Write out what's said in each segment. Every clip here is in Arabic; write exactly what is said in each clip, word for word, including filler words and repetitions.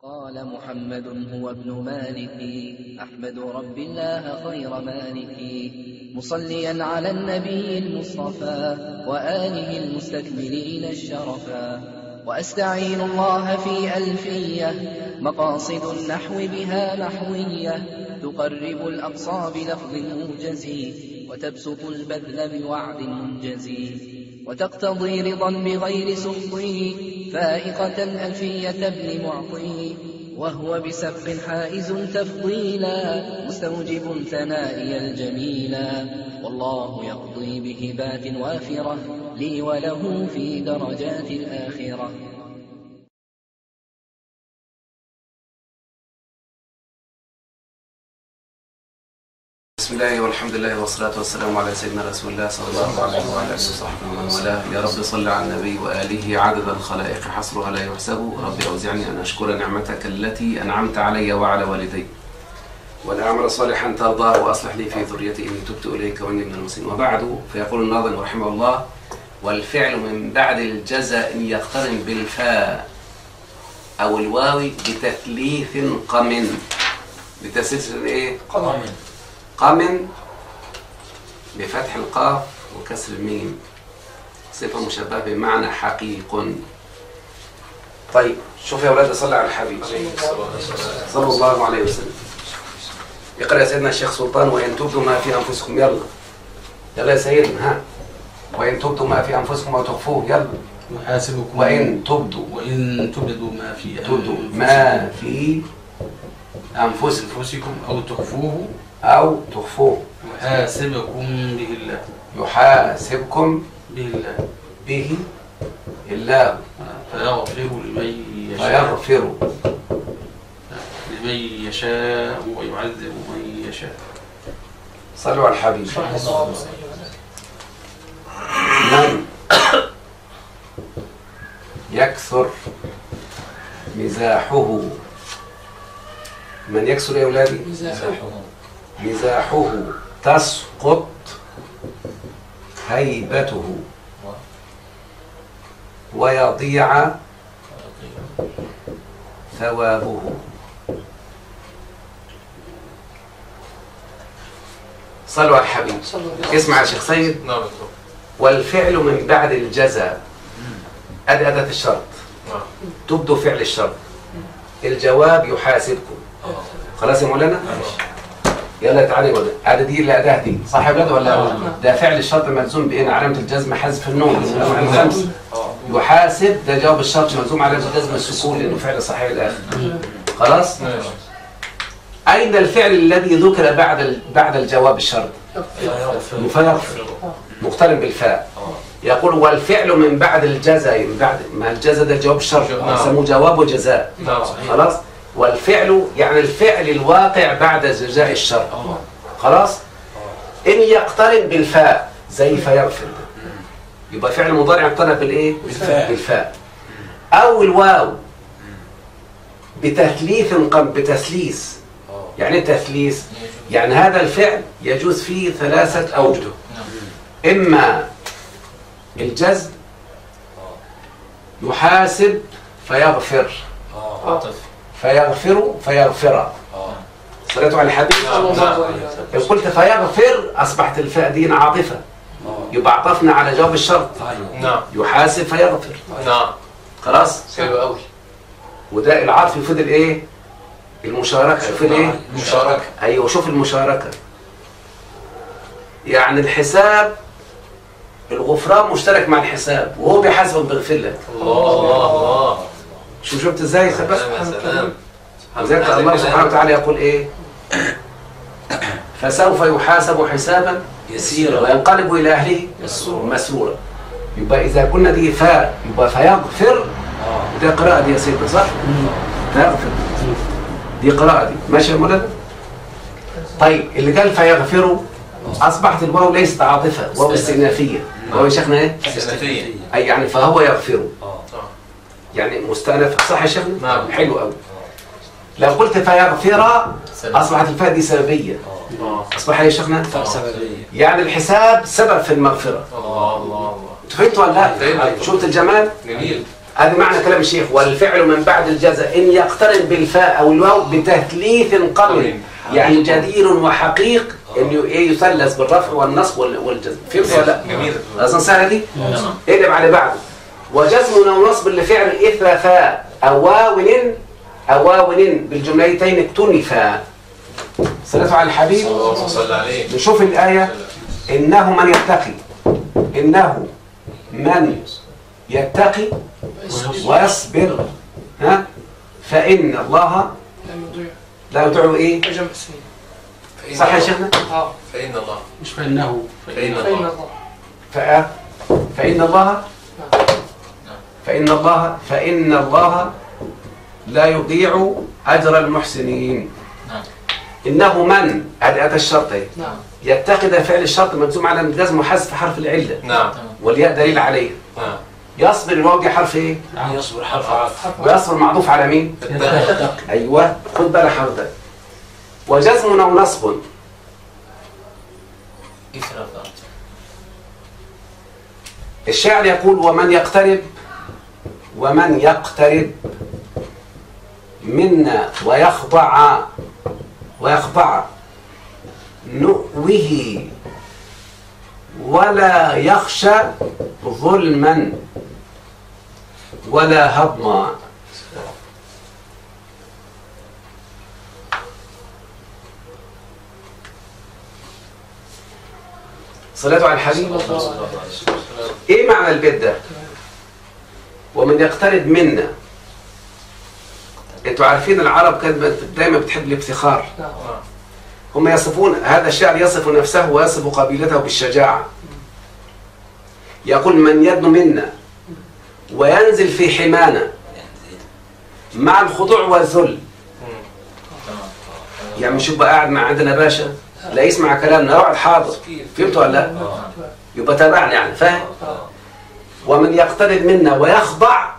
قال محمد هو ابن مالك أحمد رب الله خير مالك مصليا على النبي المصطفى وآله المستكملين الشرفا وأستعين الله في ألفية مقاصد النحو بها نحوية تقرب الأقصى بلفظ موجز وتبسط البذل بوعد منجز وتقتضي رضا بغير سخطه فائقة ألفية ابن معطي وهو بسبق حائز تفضيلا مستوجب ثنائي الجميلا والله يقضي بهبات وافرة لي وله في درجات الآخرة. بسم الله والحمد لله والصلاة والسلام على سيدنا رسول الله صلى الله عليه وعلى آله وصحبه ومن والاه. يا رب صل على النبي وآله عدد الخلائق حصرها لا يحسب. رب أوزعني أن أشكر نعمتك التي أنعمت علي وعلى والدي وأن أعمل صالحا ترضاه وأصلح لي في ذريتي إني تبت إليك وإني من المسلمين. وبعد، فيقول الناظم رحمه الله: والفعل من بعد الجزاء يقترن بالفاء أو الواو بتثليث قم. بتثليث إيه؟ قم. قم بفتح القاف وكسر الميم، صفة مشبهة بمعنى حقيق. طيب شوف يا أولاد، صلى على الحبيب صلى الله عليه وسلم. يقرأ يا سيدنا الشيخ سلطان: وإن تبدوا ما في أنفسكم. يلا يلا يا سيدنا، ها. وإن تبدوا ما في أنفسكم أو تخفوه. يلا. يحاسبكم. وإن تبدوا وإن تبدوا ما في تبدوا ما في أنفسكم أنفسكم أو تخفوه أو تخفوه يحاسبكم به الله. يحاسبكم به الله به الله فيغفر لمن يشاء فيغفر لمن يشاء ويعذب من يشاء. صلوا على الحبيب. من يكثر مزاحه. من يكثر يا أولادي؟ مزاحه. مزاحه تسقط هيبته ويضيع ثوابه. صلوا على الحبيب. اسمع يا شيخ سيد: والفعل من بعد الجزاء. أدي أداة الشرط، تبدو فعل الشرط. الجواب يحاسبكم. خلاص يا مولانا؟ يلا تعالى يا ولد. هذا دي الأداة دي صح يا ولد ولا؟ ده فعل الشرط ملزوم بإن علامة الجزم حذف النون الخمس. يحاسب ده جواب الشرط ملزوم علامة الجزم السكون لأنه فعل صحيح الآخر. خلاص؟ أين الفعل الذي ذكر بعد بعد الجواب الشرط؟ فيغفر. مقترن بالفاء. يقول: والفعل من بعد الجزاء. من بعد ما الجزاء ده جواب الشرط يسموه جواب وجزاء. خلاص؟ والفعل يعني الفعل الواقع بعد جزاء الشرط. خلاص؟ إن يقترن بالفاء زي فيغفر، يبقى فعل مضارع يقترن بالإيه؟ بالفاء. بالفاء. أو الواو بتثليث قم بتثليث. يعني تثليث يعني هذا الفعل يجوز فيه ثلاثة أوجه: إما الجزم، يحاسب فيغفر، فيغفر فيغفر. صليتوا على الحبيب. إن قلت فيغفر أصبحت الفاء دي عاطفة، يبقى عطفنا على جواب الشرط. نعم. يحاسب فيغفر. نعم. خلاص. حلو قوي. وده العطف يفيد الايه؟ المشاركة. يفيد ايه؟ المشاركة. ايوه. شوف المشاركة، يعني الحساب الغفران مشترك مع الحساب وهو بيحاسبك بيغفر لك. الله الله. شوف شفت ازاي؟ سلام. لذلك الله سبحانه وتعالى يقول ايه؟ فسوف يحاسب حسابا يسيرا وينقلب الى اهله مسرورا. يبقى اذا كنا دي فاء يبقى فيغفر. دي قراءة دي يا سيدي صح؟ فيغفر دي قراءة دي. ماشي يا مولانا؟ طيب اللي قال فيغفروا اصبحت الواو ليست عاطفة، واو استئنافية. واو يا شيخنا ايه؟ استئنافية. اي يعني فهو يغفر. يعني مستأنفة صح يا شيخنا؟ نعم. حلو قوي. لو قلت فيغفر اصبحت الفاء دي سببية. اصبح يا شيخنا؟ سببية. يعني الحساب سبب في المغفرة. الله الله الله. انتوا فهمتوا ولا لا؟ شفت الجمال؟ جميل. هذا معنى كلام الشيخ. والفعل من بعد الجزاء إن يقترن بالفاء أو الواو بتثليث قبل، يعني جدير وحقيق إنه إيه يثلث بالرفع والنصب والجزم. فهمت ولا لا؟ جميل. أصلا سهلة دي؟ اقلب على بعض. وجزم أو نصب لفعل إثر فاء أو واو أو واو بالجملتين اكتنفا. صلاة على الحبيب. اللهم صل عليه. نشوف الآية. إنه من يتقي، إنه من يتقي ويصبر ها فإن الله لا يضيع إيه؟ صح يا شيخنا؟ اه فإن الله مش فإنه فإن الله فأ فإن الله فإن الله فإن الله لا يضيع أجر المحسنين. إنه من هذه أتى الشرطين. يتقي ده فعل الشرط مجزوم على الجزم وحذف حرف العلة. نعم. والياء دليل عليه. نعم. يصبر الواو دي حرف ايه؟ يصبر حرف عطف. ويصبر معطوف على مين؟ يتقي. ايوه خد بالك حضرتك. وجزم او نصب الشاعر يقول ومن يقترب ومن يقترب منا ويخضع ويخضع نؤوه ولا يخشى ظلما ولا هضما. صلاة على الحبيب. ايه معنى البيت ده؟ ومن يقترب منا. انتوا عارفين العرب كانت دايما بتحب الافتخار. هم يصفون هذا الشعر يصف نفسه ويصف قبيلته بالشجاعة. يقول من يدن منا وينزل في حمانا مع الخضوع والذل. يعني مش يبقى قاعد مع عندنا باشا لا يسمع كلامنا يقعد حاضر. فهمتوا ولا لا؟ يبقى تابعني يعني فاهم؟ ومن يقترب منا ويخضع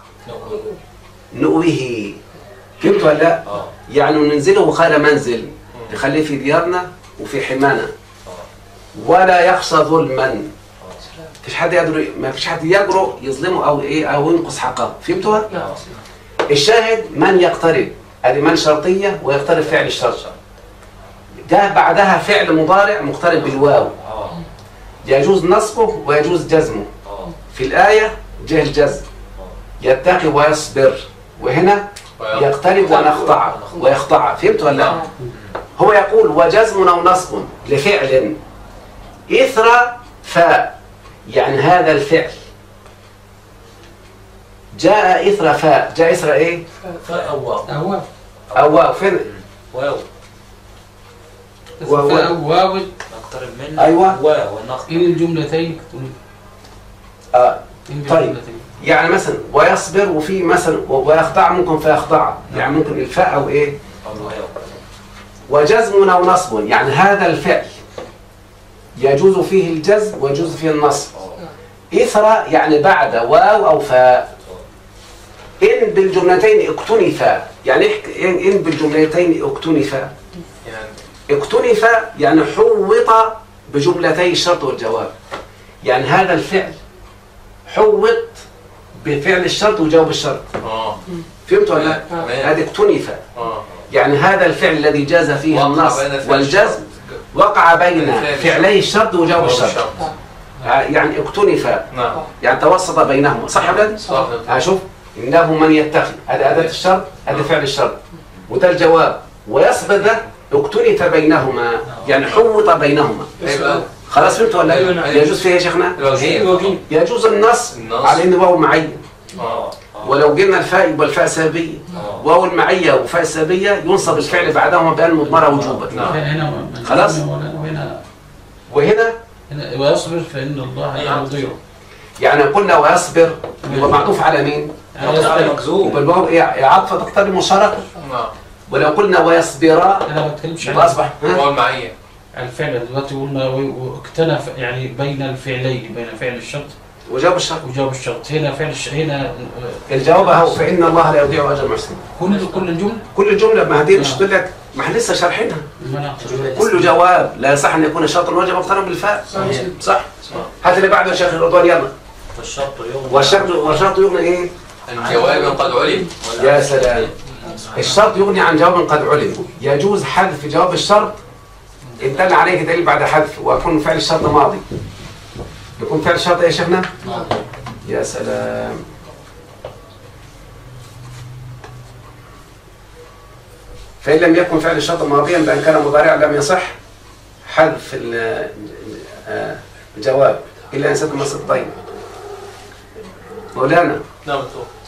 نؤوه. فهمتوا ولا لا؟ يعني ننزله خير منزل نخليه في ديارنا وفي حمانا ولا يخشى ظلما. فيش حد يقدر ما فيش حد يجرؤ يظلمه او ايه او ينقص حقه. فهمتوها؟ الشاهد من يقترب ادي من شرطيه ويقترب فعل الشرط. جاء بعدها فعل مضارع مقترب بالواو يجوز نصبه ويجوز جزمه. في الآية جه الجزم يتقي ويصبر وهنا يقترب ونخضع ويخضع. فهمت ولا لا؟ هو يقول وجزم أو نصب لفعل إثر فاء يعني هذا الفعل جاء إثر فاء. جاء إثر إيه؟ فاء أو واو. أو واو. فين؟ واو. واو. واو نقترب منه. أيوة. واو ونخضع. إن الجملتين آه. طيب يعني مثلا ويصبر وفي مثلا ويخضع ممكن فيخضع يعني ممكن الفاء أو إيه؟ وجزم أو نصب يعني هذا الفعل يجوز فيه الجزم ويجوز فيه النصب. إثر يعني بعد واو أو فاء. إن بالجملتين اكتنفا يعني إن بالجملتين اكتنفا اكتنف يعني حوط بجملتي الشرط والجواب. يعني هذا الفعل حوط بفعل الشرط وجواب الشرط. فهمت ولا لا؟ هذا اكتنف يعني هذا الفعل الذي جاز فيه النصب والجزم وقع بين فعلي الشرط وجواب الشرط. يعني اكتنف يعني توسط بينهما. صح يا ولد؟ صح. شوف إنه من يتقي هذا أداة الشرط هذا فعل الشرط وده الجواب ويصبر ده اكتنف بينهما يعني حوط بينهما. خلاص فهمت ولا لا؟ يجوز فيها يا شيخنا؟ يجوز النص على ان واو معين. ولو جبنا الفاء يبقى الفاء سابيه. واو المعيه وفاء السابيه ينصب الفعل بعدهما بان مضمره وجوبا. خلاص؟ وهنا ويصبر فإن الله لا يضيع. يعني قلنا ويصبر يبقى معطوف على مين؟ يبقى الواو ايه عطفه تقتضي المشاركه. ولو قلنا ويصبرا انا ما بتكلمش عن اصبح واو المعيه الفعل دلوقتي قلنا واكتنف يعني بين الفعلين بين فعل الشرط وجواب الشرط وجواب الشرط. هنا فعل الش... هنا الجواب اهو فإن الله لا يضيع أجر المحسنين. كل كل الجمله كل الجمله ما هدي مش تقول لك ما احنا لسه شارحينها. كل جواب لا يصح ان يكون الشرط الواجب مقترن بالفاء. صح؟ هات اللي بعده يا شيخ رضوان يلا. والشرط يغنى والشرط والشرط يغنى ايه؟ الجواب قد علم. يا سلام. الشرط يغني عن جواب قد علم. يجوز حذف جواب الشرط إن دل عليه دليل بعد حذف ويكون فعل الشرط ماضي. يكون فعل الشرط يا شيخنا؟ يا سلام. فإن لم يكن فعل الشرط ماضيا بأن كان مضارعا لم يصح حذف الجواب إلا أن سد الطيب. مولانا نعم.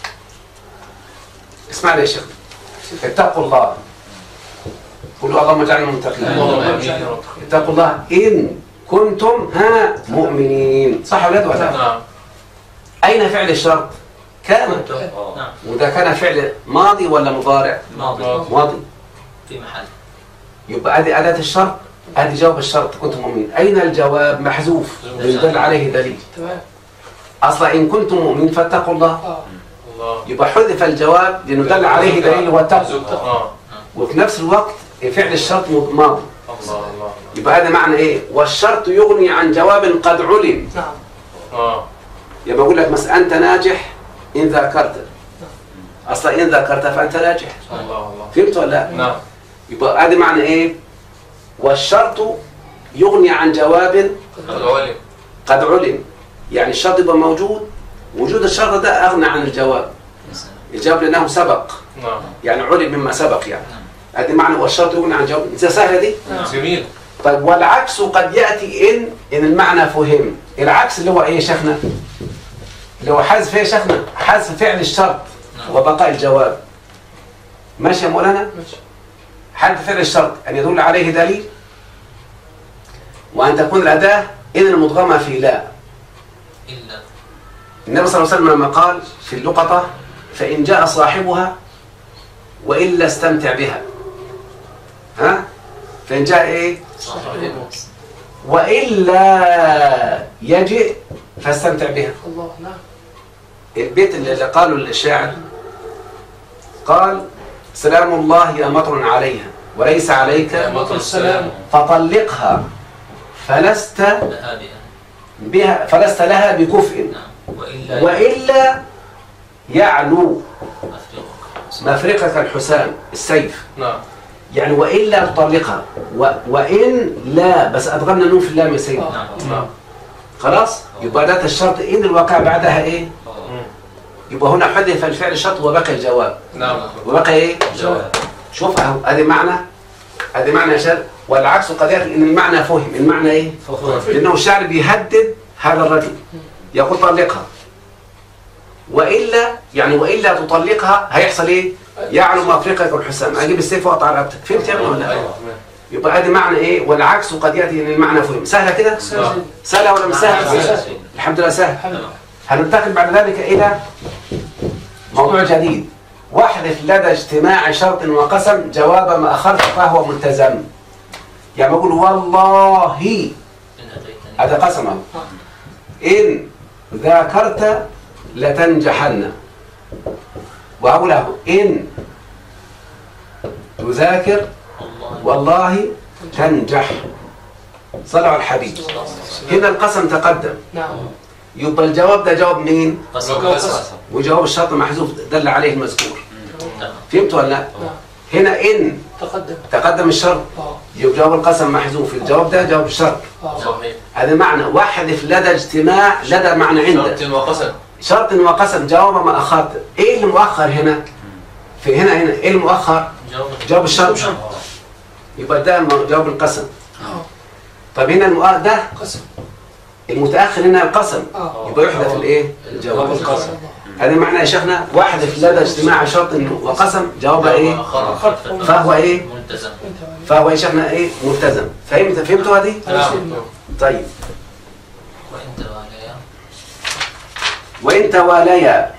اسمع لي يا شيخ. اتقوا الله. قولوا اللهم اجعلنا متقين. اتقوا الله إن كنتم ها مؤمنين. صح ولا لا؟ نعم. أين فعل الشرط؟ كان. وده كان فعل ماضي ولا مضارع؟ ماضي. ماضي. في محل. يبقى ادي أداة الشرط، ادي جواب الشرط كنتم مؤمنين. أين الجواب؟ محذوف يدل عليه دليل. تمام. أصلا إن كنتم مؤمنين فاتقوا الله. الله. يبقى حذف الجواب لأنه دل عليه دليل هو التقوى. آه. وفي نفس الوقت فعل الشرط ماضي. الله الله. يبقى هذا معنى إيه؟ والشرط يغني عن جواب قد علم. نعم. آه. يبقى أقول لك مثلا أنت ناجح إن ذاكرت. أصلا إن ذاكرت فأنت ناجح. الله الله. فهمت ولا لا؟ نعم. يبقى هذا معنى إيه؟ والشرط يغني عن جواب قد علم. قد علم. يعني الشرط يبقى موجود، وجود الشرط ده أغنى عن الجواب. الجواب لأنه سبق. نعم. يعني علم مما سبق يعني. هذه معنى والشرط يغني عن جواب. إذا سهلة دي؟ جميل. طيب والعكس قد يأتي إن إن المعنى فهم. العكس اللي هو إيه يا شيخنا؟ اللي هو حذف إيه يا شيخنا؟ حذف فعل الشرط وبقاء الجواب. ماشي يا مولانا؟ ماشي. حذف فعل الشرط أن يدل عليه دليل، وأن تكون الأداة إن المدغمة في لا. إلا. النبي صلى الله عليه وسلم لما قال في اللقطة فإن جاء صاحبها وإلا استمتع بها. ها؟ فإن جاء إيه؟ صاحبه. وإلا يجئ فاستمتع بها. الله. نعم. البيت اللي قالوا الشاعر قال سلام الله يا مطر عليها وليس عليك مطر السلام. فطلقها فلست لها بها. بها فلست لها بكفء. نعم. وإلا. وإلا يعلو أفرغك. مفرقك الحسام السيف. نعم. يعني وإلا تطلقها و... وإن لا بس أدغمنا نون في اللام يا سيدي. نعم. نعم. خلاص يبقى أداة الشرط إن الواقع بعدها إيه؟ يبقى هنا حذف الفعل الشرط وبقى الجواب. نعم. وبقى إيه؟ جواب. شوف أهو هذه معنى هذه معنى يا شر. والعكس قد يأتي إن المعنى فهم. المعنى إيه؟ لأنه الشاعر بيهدد هذا الرجل يقول طلقها، وإلا يعني وإلا تطلقها هيحصل إيه؟ يعلو مفرقك الحسام. أجيب السيف وأقطع رقبتك. فهمت يا ابني ولا لا؟ يبقى هذه معنى إيه؟ والعكس قد يأتي إن المعنى فهم. سهلة كده؟ سهلة ولا مش سهلة؟ الحمد لله سهل. هننتقل بعد ذلك إلى موضوع جديد. واحذف لدى اجتماع شرط وقسم جواب ما أخرت فهو ملتزم. يعني بقول والله إن أتيتني. هذا قسم أهو. إن ذاكرت لتنجحن. وأقول له إن تذاكر الله. والله تنجح. صلوا على الحبيب. هنا القسم تقدم. نعم. يبقى الجواب ده جواب مين؟ قسم. وجواب الشرط محذوف دل عليه المذكور. تمام. فهمت ولا لا؟ نعم. هنا إن تقدم. تقدم الشرط اه. يبقى جواب القسم محذوف. الجواب ده جواب الشرط. اه. صحيح. هذا معنى واحذف لدى اجتماع. لدى معنى عنده شرط وقسم. شرط وقسم جواب ما أخرت. إيه اللي مؤخر هنا؟ في هنا هنا إيه المؤخر؟ جواب. جواب الشرط. يبقى ده جواب القسم. اه. طب هنا المؤخر ده قسم. المتأخر هنا القسم. اه. يبقى يحذف الإيه؟ الجواب. القسم. هذا معنى يا شيخنا واحذف لدى اجتماع شرط وقسم جواب إيه؟ فهو إيه؟ ملتزم. فهو يا شيخنا إيه؟ ملتزم. فهمت فهمتوا هذه؟ نعم. طيب. وإن تواليا. وإن تواليا.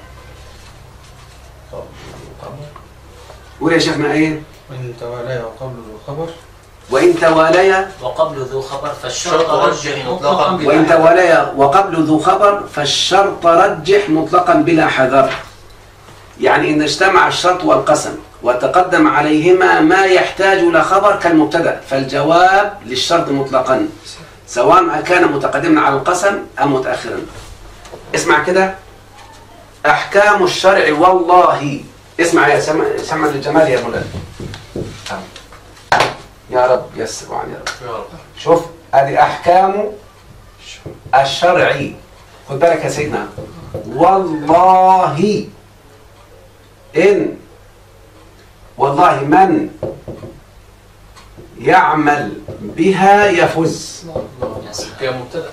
قول يا شيخنا إيه؟ وإن تواليا وقبل ذو خبر. وإن تواليا وقبل ذو خبر فالشرط رجح مطلقا بلا وإن حذر. تواليا وقبل ذو خبر فالشرط رجح مطلقا بلا حذر. يعني إن اجتمع الشرط والقسم وتقدم عليهما ما يحتاج إلى خبر كالمبتدأ فالجواب للشرط مطلقا سواء كان متقدما على القسم أم متأخرا. اسمع كده. أحكام الشرع والله. اسمع يا سمع سمع للجمال يا مولانا. يا رب يسر وعن يا رب. يا رب. شوف هذه أحكام الشرع. خد بالك يا سيدنا. والله إن والله من يعمل بها يفز. كان مبتدأ.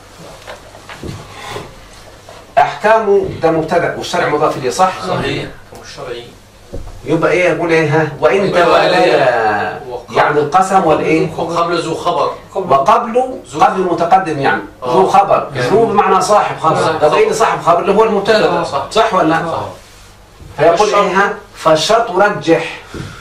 أحكام ده مبتدأ والشرع مضاف إليه صح؟ صحيح. الشرعي. يبقى إيه يقول إيه ها؟ وإن تولى يعني القسم والإيه؟ وقبل ذو خبر. وقبله قبل المتقدم يعني ذو خبر. ذو بمعنى صاحب خبر. طب إيه صاحب خبر اللي هو المبتدأ صح, صح ولا لا؟ صح. فيقول إيه ها؟ فالشرط رجح.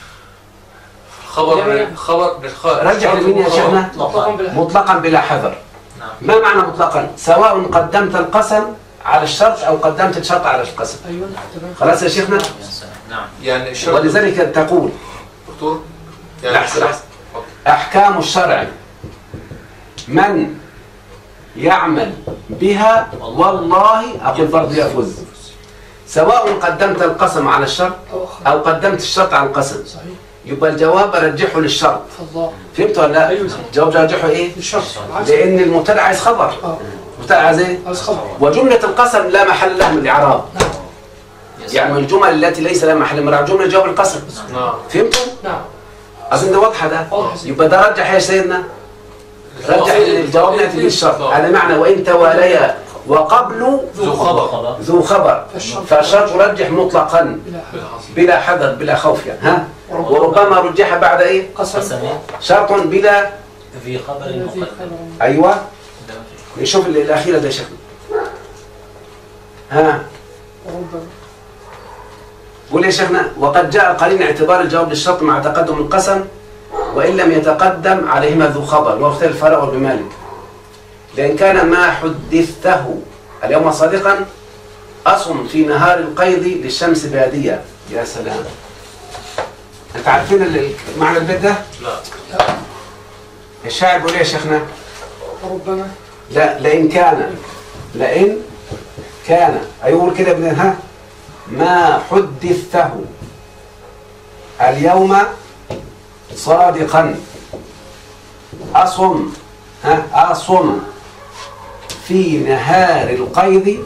خبر خبر بالخبر. رجح لمين يا شيخنا؟ مطلقا بلا حذر. ما معنى مطلقا؟ سواء قدمت القسم على الشرط أو قدمت الشرط على القسم. أيوة. خلاص يا شيخنا؟ نعم. يعني الشرط. ولذلك تقول دكتور. يعني لحظة لحظة. أحكام الشرع من يعمل بها والله أقول برضه يفوز. سواء قدمت القسم على الشرط أو قدمت الشرط على القسم. صحيح. يبقى الجواب رجحه للشرط. الله. فهمت ولا لا؟ أيوة. الجواب رجحه إيه؟ الشرط. لأن المبتدأ عايز خبر. اه. المبتدأ عايز إيه؟ عايز خبر. وجملة القسم لا محل لها من الإعراب. يعني الجمل التي ليس لها محل من الإعراب جملة جواب القسم. نعم. فهمتوا؟ نعم. أظن ده واضحة ده. واضح. يبقى ده رجح يا سيدنا. رجح الجواب نأتي بالشرط. هذا معنى وإن توليا وقبل ذو خبر. ذو خبر فالشرط رجح مطلقا بلا حذر بلا خوف يعني ها. وربما رجح بعد ايه؟ قسم. شرط بلا في خبر مقدم. ايوه. نشوف الاخيره ده شكله. ها قول يا شيخنا. وقد جاء قرين اعتبار الجواب للشرط مع تقدم القسم وان لم يتقدم عليهما ذو خبر واختلف الفرع بمالك. لأن كان ما حدثته اليوم صادقا أصم في نهار القيض للشمس بادية. يا سلام. أنت عارفين معنى البيت ده؟ لا. الشاعر بيقول يا شيخنا. ربما. لا لئن كان لئن كان أيقول كده ابن ها ما حدثته اليوم صادقا أصم ها أصم في نهار القيض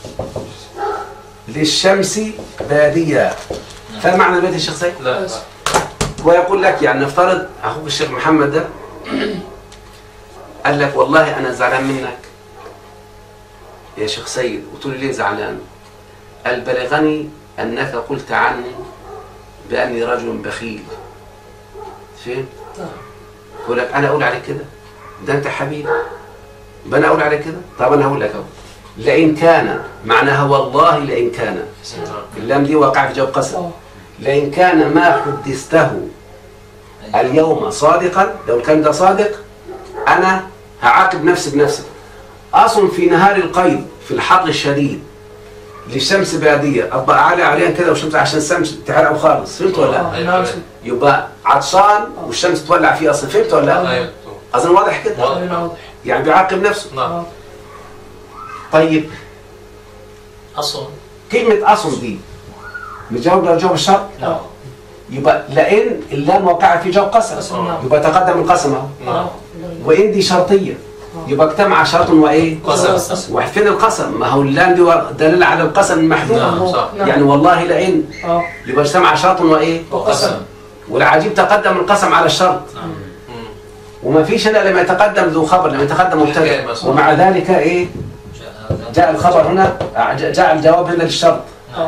للشمس بادية. فما معنى البيت يا شيخ سيد؟ لا. ويقول لك يعني نفترض أخوك الشيخ محمد ده قال لك والله أنا زعلان منك يا شيخ سيد. قلت له ليه زعلان؟ قال بلغني أنك قلت عني بأني رجل بخيل. فين؟ يقول لك أنا أقول عليك كده؟ ده أنت حبيبي. يبقى أنا أقول عليك كده؟ طب أنا هقول لك أهو. لئن كان معناها والله لئن كان. اللام دي واقعة في جواب قسم. لئن كان ما حدثته اليوم صادقا لو كان ده صادق أنا هعاقب نفسي بنفسي. أصم في نهار القيض في الحر الشديد للشمس بادية أبقى أعلى عليها كده والشمس عشان الشمس تحرقه خالص. فهمت ولا لا؟ يبقى عطشان والشمس تولع فيه أصلا. فهمت ولا لا؟ أظن واضح كده؟ واضح. يعني بيعاقب نفسه. نعم. طيب أصل. كلمة أصل دي نجاوب على جواب الشرط؟ نعم. يبقى لئن اللام واقعة في جواب قسم يبقى تقدم القسم اهو. نعم. وإن دي شرطية يبقى اجتمع شرط وإيه؟ قسم. وفين القسم؟ ما هو اللام دي دليل على القسم المحذوف. نعم صح. يعني والله لئن يبقى اجتمع شرط وإيه؟ وقسم. والعجيب تقدم القسم على الشرط. وما فيش الا لما يتقدم ذو خبر لما يتقدم مبتدأ ومع ذلك ايه جاء الخبر هنا جاء الجواب هنا للشرط.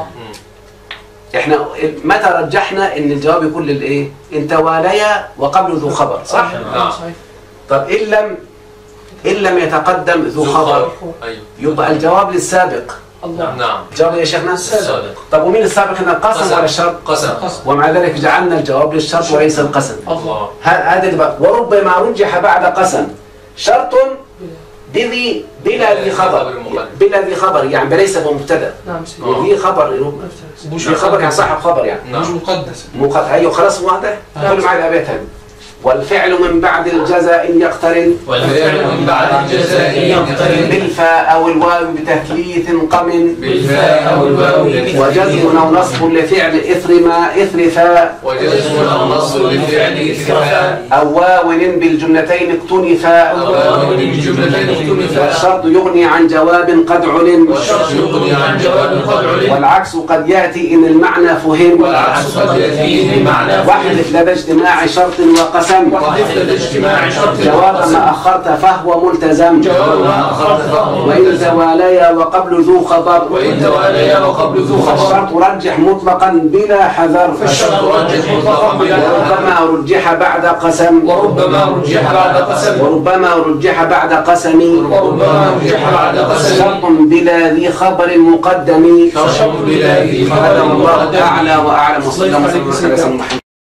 احنا متى رجحنا ان الجواب يكون للايه ان تواليا وقبل ذو خبر صح؟ نعم. طب ان لم ان لم يتقدم ذو خبر يبقى الجواب للسابق. نعم. الجواب يا شيخنا السابق. طب ومين السابق هنا القسم ولا الشرط؟ قسم. ومع ذلك جعلنا الجواب للشرط وليس القسم. الله. هذا اللي بقى وربما رجح بعد قسم شرط بذي بلا ذي خبر بلا ذي خبر يعني ليس بمبتدا. نعم. ذي خبر ذي خبر يعني صاحب خبر يعني مش مقدس. مقدس. ايوه خلاص واضح. خلوا معي الابيات هذه والفعل من بعد الجزاء إن يقترن والفعل من بعد الجزاء يقترن بالفاء أو الواو بتثليث قم بالفاء أو الواو وجزم أو نصب لفعل إثر ما إثر فاء وجزم أو نصب لفعل إثر فاء أو واو بالجملتين اكتنفا أو واو بالجملتين اكتنفا والشرط يغني عن جواب قد علم والشرط يغني عن جواب قد علم والعكس قد يأتي إن المعنى فهم والعكس قد يأتي بمعنى واحذف لدى اجتماع شرط وقسم واحذف لدى اجتماع شرط جواب وقسم ما أخرت فهو ملتزم جواب ما أخرت فهو وإن ملتزم تواليا وقبل ذو خبر وإن تواليا وقبل ذو خبر فالشرط رجح مطلقا بلا حذر فالشرط رجح مطلقا بلا حذر وربما رجح بعد قسم وربما رجح بعد قسم وربما رجح بعد قسم وربما رجح بعد قسم شرط بلا ذي خبر مقدم شرط بلا ذي خبر هذا والله مقدم. أعلى وأعلم وصلى الله وسلم على سيدنا محمد.